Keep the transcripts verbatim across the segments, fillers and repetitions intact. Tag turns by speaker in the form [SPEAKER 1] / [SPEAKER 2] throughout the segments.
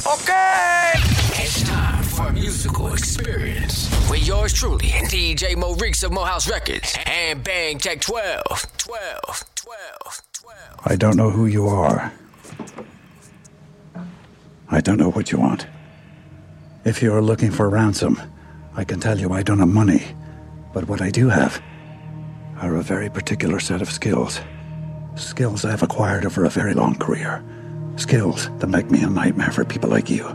[SPEAKER 1] Okay.
[SPEAKER 2] It's time for a musical experience with yours truly, D J Mo Reeks of Mohouse Records and Bang Tech twelve. twelve, twelve, twelve.
[SPEAKER 3] I don't know who you are. I don't know what you want. If you're looking for ransom, I can tell you I don't have money. But what I do have are a very particular set of skills. Skills I've acquired over a very long career. Skills that make me a nightmare for people like you.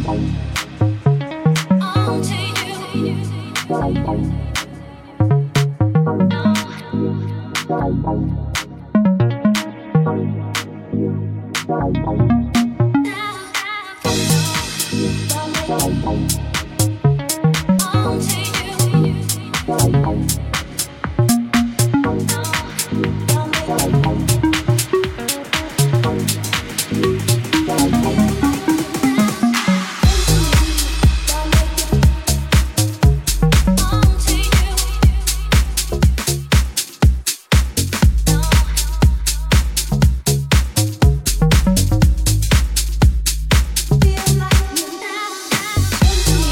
[SPEAKER 1] Feel like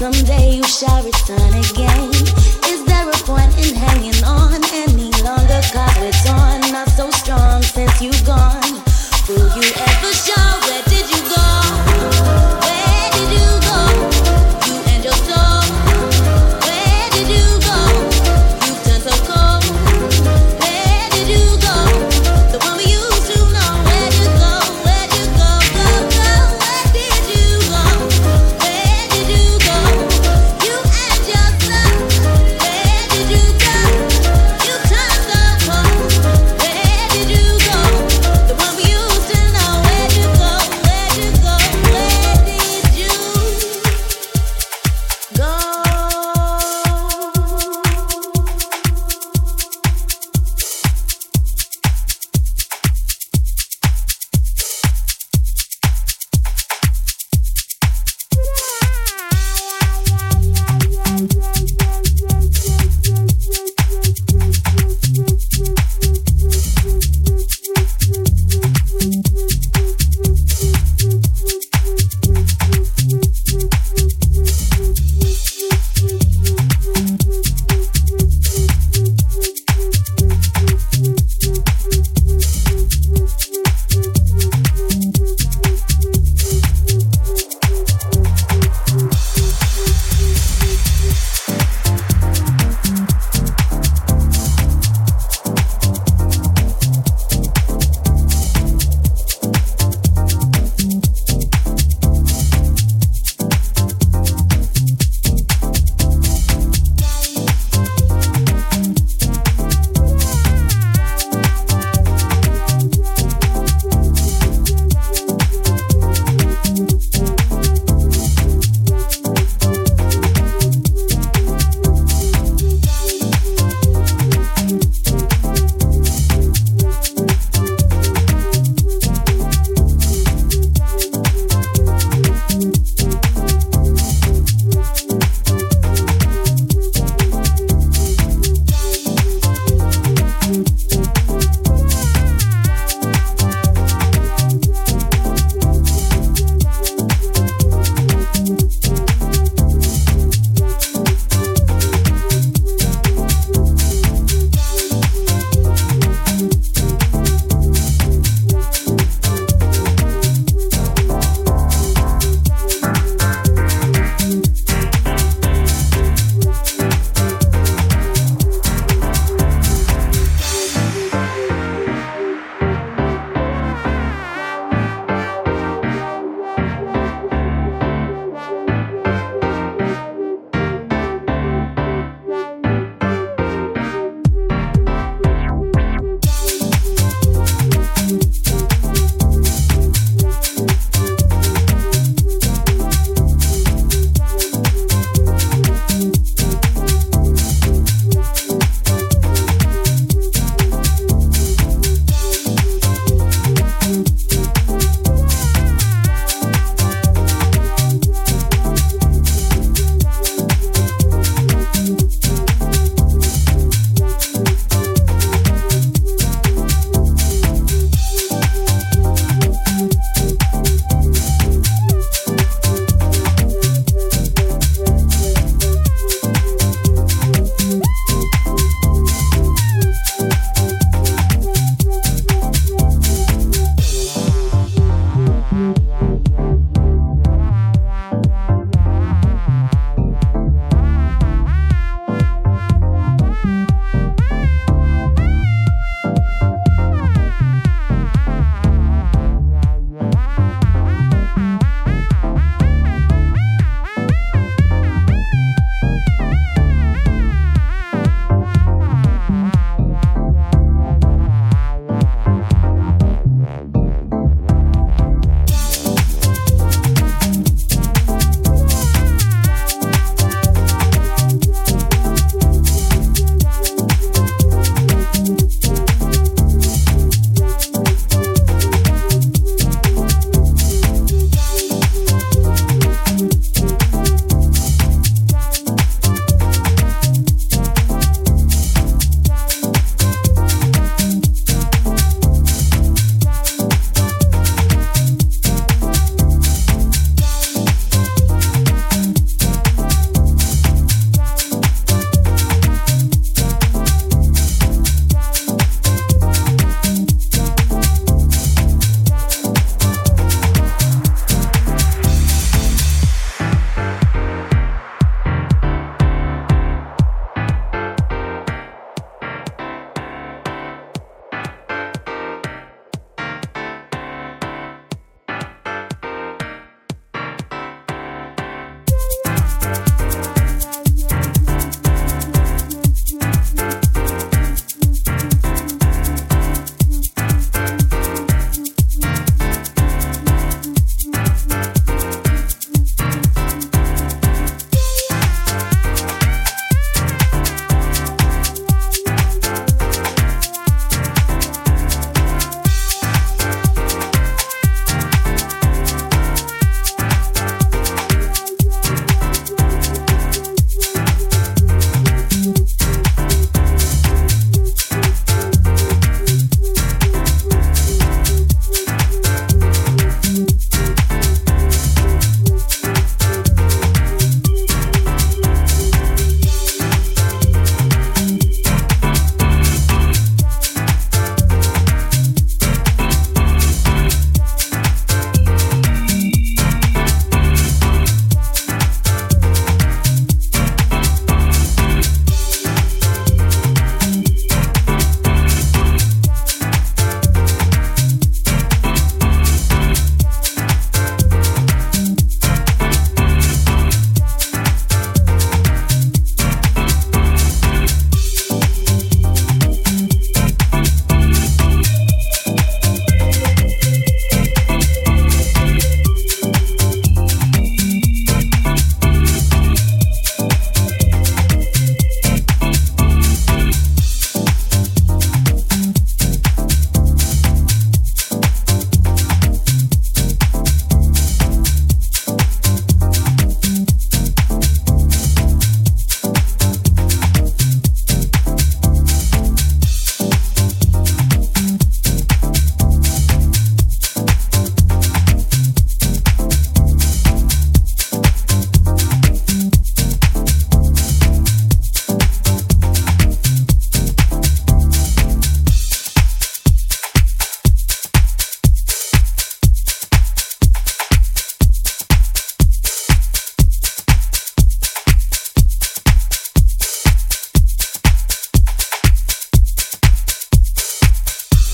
[SPEAKER 1] someday you shall return again. Is there a point in hanging on any longer? Cause we're torn, not so strong since you gone. Will you ever show? Where did you go? Where did you go? You and your soul. Where did you go? You've turned so cold. Where did you go? The one we used to know. Where'd you go? Where'd you go? Go, go. Where did you go? Where did you go? You and your soul.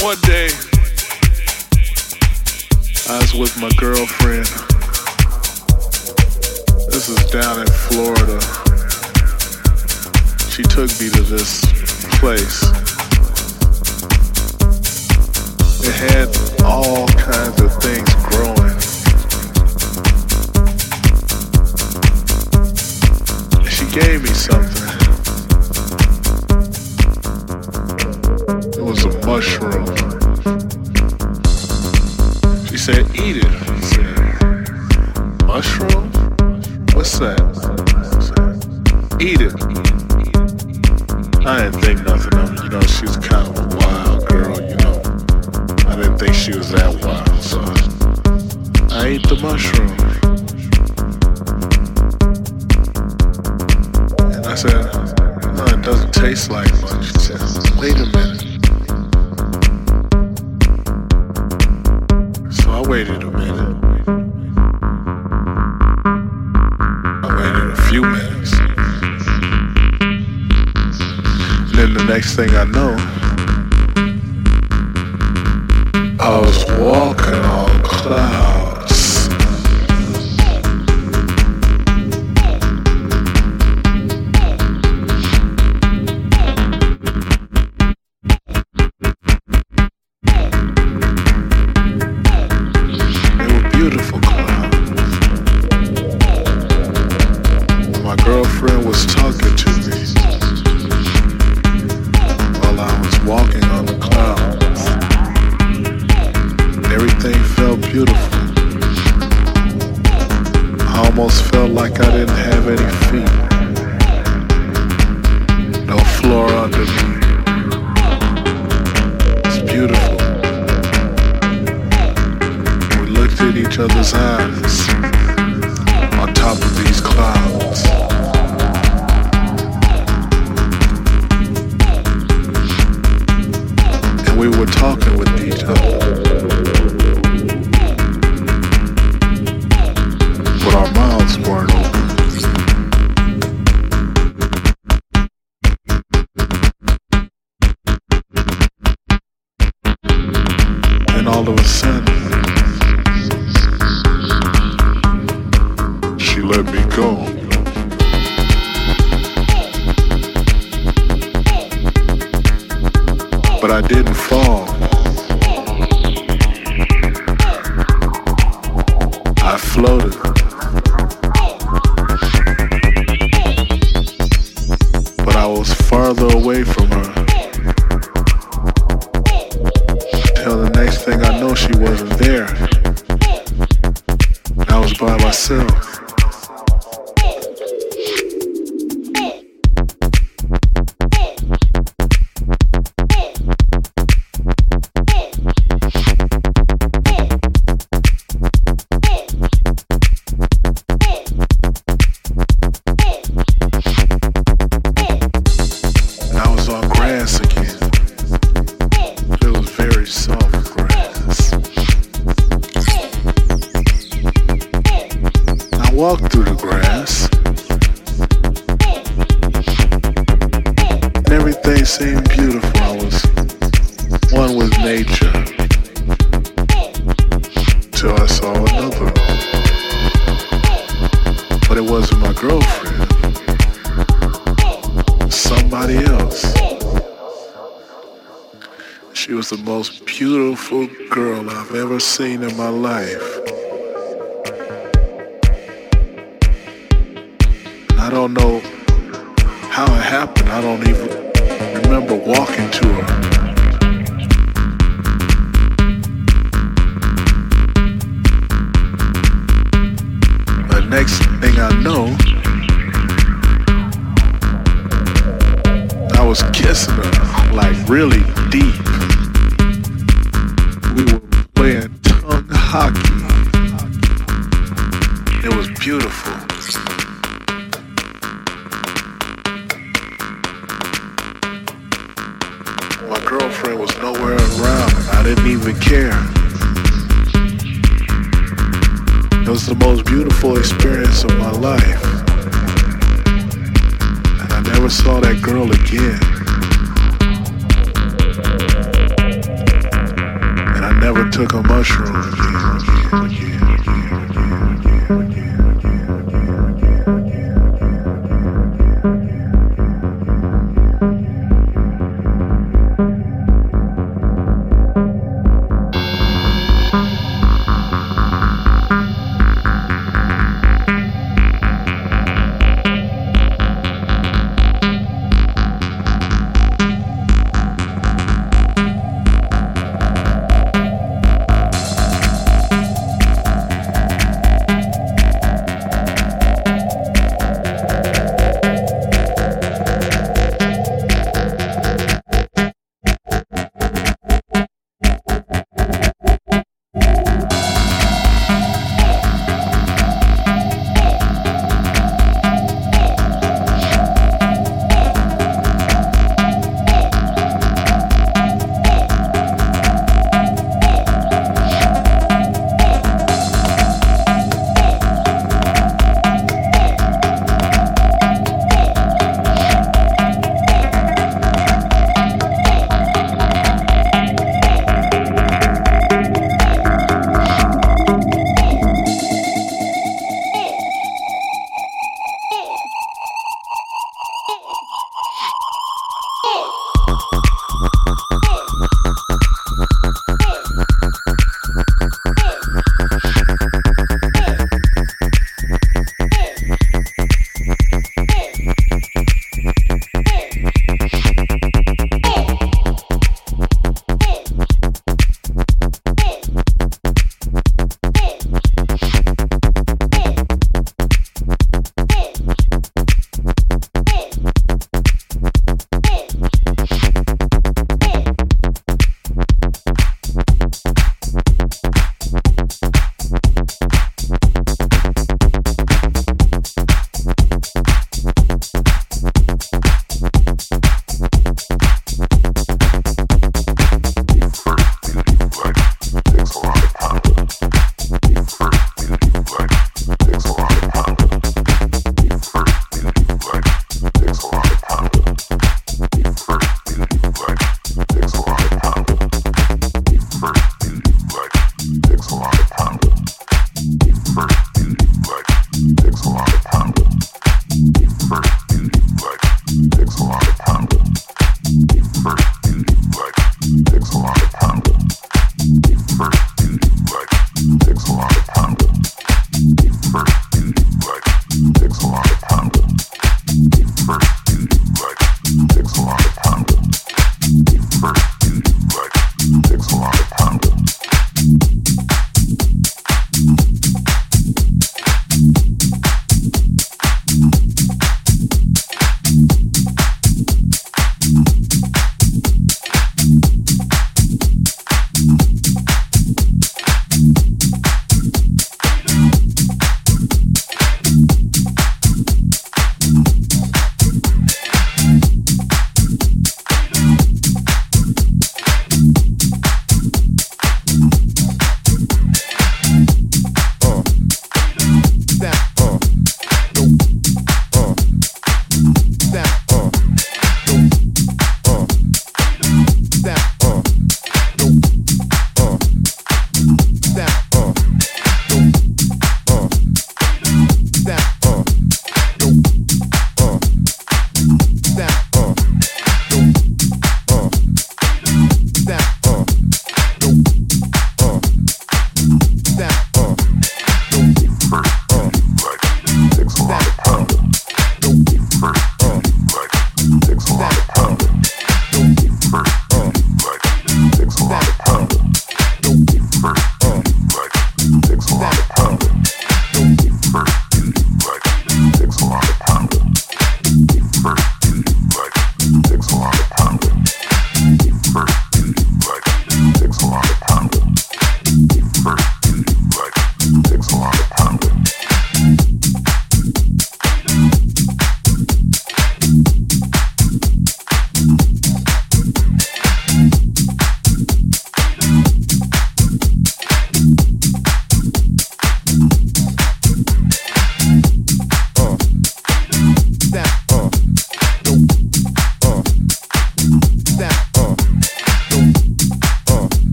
[SPEAKER 4] One day, I was with my girlfriend. This is down in Florida. She took me to this place. It had all kinds of things growing. And she gave me something. It was a mushroom. She said, eat it. I said, mushroom? What's that? I said, eat it. I didn't think nothing of it. You know, she was kind of a wild girl, you know. I didn't think she was that wild, so I ate the mushroom. And I said, no, it doesn't taste like much. She said, wait a minute. So I waited a minute. I waited a few minutes. And then the next thing I know, I was walking on clouds. They were beautiful clouds. My girlfriend was talking to me while I was walking on the clouds. Everything felt beautiful. I almost felt like I didn't have any feet. No floor under me. It's beautiful. We looked at each other's eyes on top of these clouds. And we were talking with each other. But our mouths weren't open. And all of a sudden, she let me go. But I didn't fall. I floated. But I was farther away from her. Till the next thing I know, she wasn't there. I was by myself. Walked through the grass, and everything seemed beautiful. I was one with nature, till I saw another. But it wasn't my girlfriend, somebody else. She was the most beautiful girl I've ever seen in my life. I don't know how it happened. I don't even remember walking to her. But next thing I know, I was kissing her, like really deep. We were playing tongue hockey. It was beautiful. My girlfriend was nowhere around and I didn't even care. It was the most beautiful experience of my life. And I never saw that girl again. never took a mushroom again, again, again, again, again.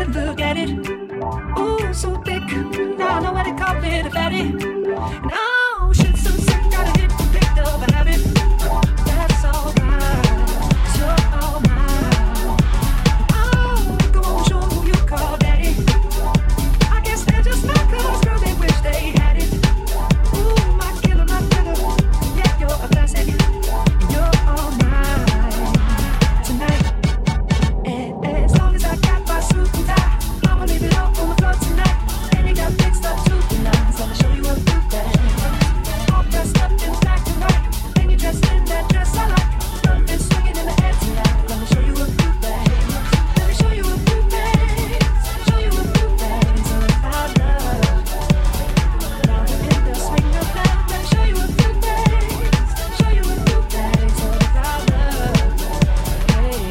[SPEAKER 5] good, look at it. Ooh, so thick. Now I know what they call it, a fatty. And oh, shit, so sick, gotta hit, picked up a habit. That's alright, it's your all mine. Oh, go on, show who you call daddy. I guess they're just not cause, girl, they wish they had it. Ooh, my killer, my killer. Yeah, you're a classic. You're all mine tonight. And as long as I got my suit and tie, I'ma leave it all on the floor tonight. And you got fixed up to the nines. I'ma show you a few things. All dressed up in black and white. And you're dressed in that dress I like. Love is swinging in the air tonight. Let me show you a few things. Let me show you a few things. Show you a few things about love. Now we're in the swing of love. Let me show you a few things. Show you a few things about love. Hey.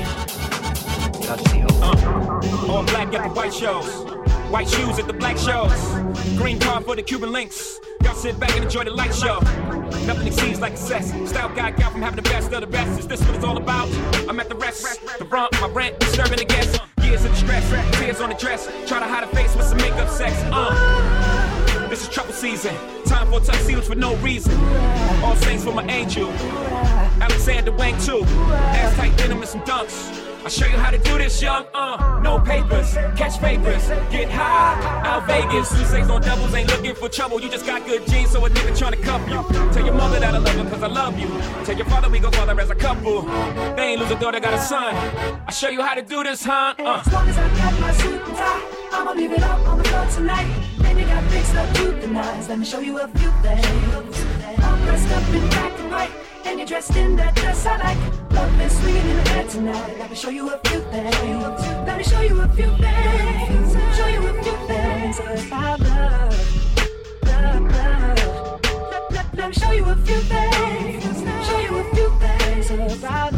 [SPEAKER 6] Uh, all black at the white shows, white shoes at the black shows, green car for the Cuban links. Y'all sit back and enjoy the light show. Nothing exceeds like success. Style guy got from having the best of the best. Is this what it's all about? I'm at the rest, the brunt, my rent, disturbing the guests. Years of distress, tears on the dress. Try to hide a face with some makeup sex. Uh, this is trouble season. Time for tuxedos for no reason. All saints for my angel. Alexander Wang too. Ass tight denim and some dunks. I'll show you how to do this, young, uh, no papers, catch papers, get high, out Vegas, Tuesdays on doubles, ain't looking for trouble, you just got good genes, so a nigga tryna cuff you, tell your mother that I love her cause I love you, tell your father we go father as a couple, they ain't lose a daughter, got a son, I'll show you how to do this, huh, uh.
[SPEAKER 5] As long as I got my suit and tie, I'ma leave it up on the floor tonight, then you got fixed up to the nines, let me show you a few things, all dressed up in black and white, and you're dressed in that dress I like. Love is swinging in the air tonight. Let me show you a few things. Let me show you a few things. Show you a few things about love. Love, love. Let, let, let me show you a few things. Show you a few things about love.